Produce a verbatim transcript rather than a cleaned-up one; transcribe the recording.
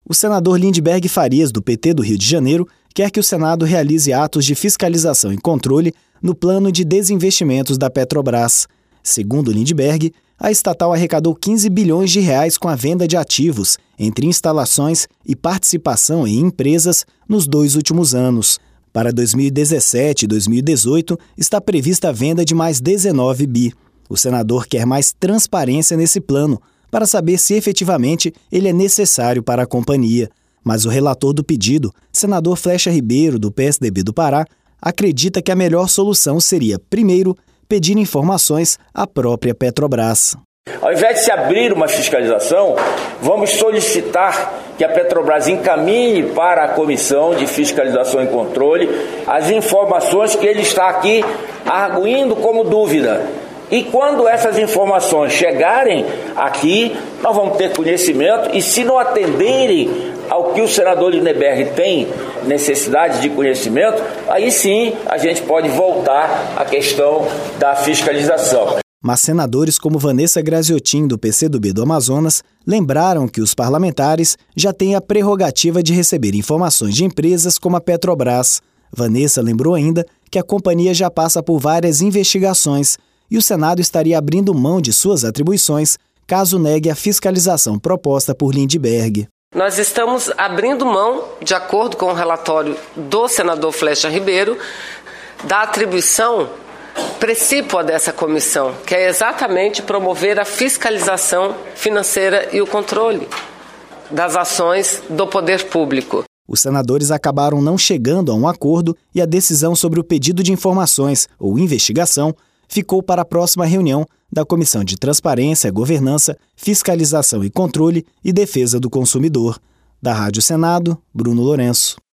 O senador Lindbergh Farias, do P T do Rio de Janeiro, quer que o Senado realize atos de fiscalização e controle no plano de desinvestimentos da Petrobras. Segundo Lindbergh, a estatal arrecadou quinze bilhões de reais com a venda de ativos, entre instalações e participação em empresas, nos dois últimos anos. Para dois mil e dezessete e dois mil e dezoito, está prevista a venda de mais dezenove bi. O senador quer mais transparência nesse plano, para saber se efetivamente ele é necessário para a companhia. Mas o relator do pedido, senador Flecha Ribeiro, do P S D B do Pará, acredita que a melhor solução seria, primeiro, pedir informações à própria Petrobras. Ao invés de se abrir uma fiscalização, vamos solicitar que a Petrobras encaminhe para a Comissão de Fiscalização e Controle as informações que ele está aqui arguindo como dúvida. E quando essas informações chegarem aqui, nós vamos ter conhecimento, e se não atenderem ao que o senador Lindbergh tem necessidade de conhecimento, aí sim a gente pode voltar à questão da fiscalização. Mas senadores como Vanessa Graziotin, do P C do B do Amazonas, lembraram que os parlamentares já têm a prerrogativa de receber informações de empresas como a Petrobras. Vanessa lembrou ainda que a companhia já passa por várias investigações e o Senado estaria abrindo mão de suas atribuições caso negue a fiscalização proposta por Lindbergh. Nós estamos abrindo mão, de acordo com o relatório do senador Flecha Ribeiro, da atribuição precípua dessa comissão, que é exatamente promover a fiscalização financeira e o controle das ações do poder público. Os senadores acabaram não chegando a um acordo e a decisão sobre o pedido de informações ou investigação ficou para a próxima reunião da Comissão de Transparência, Governança, Fiscalização e Controle e Defesa do Consumidor. Da Rádio Senado, Bruno Lourenço.